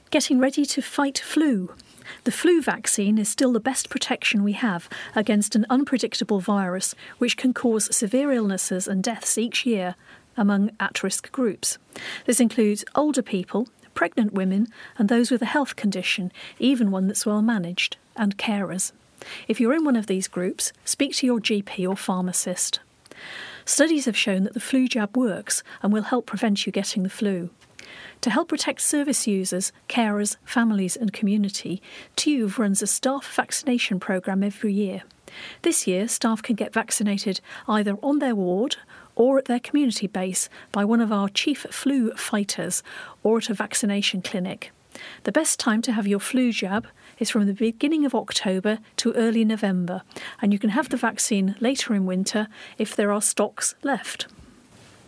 Getting ready to fight flu. The flu vaccine is still the best protection we have against an unpredictable virus which can cause severe illnesses and deaths each year among at-risk groups. This includes older people, pregnant women and those with a health condition, even one that's well managed, and carers. If you're in one of these groups, speak to your GP or pharmacist. Studies have shown that the flu jab works and will help prevent you getting the flu. To help protect service users, carers, families and community, TÜV runs a staff vaccination programme every year. This year, staff can get vaccinated either on their ward or at their community base by one of our chief flu fighters or at a vaccination clinic. The best time to have your flu jab is from the beginning of October to early November, and you can have the vaccine later in winter if there are stocks left.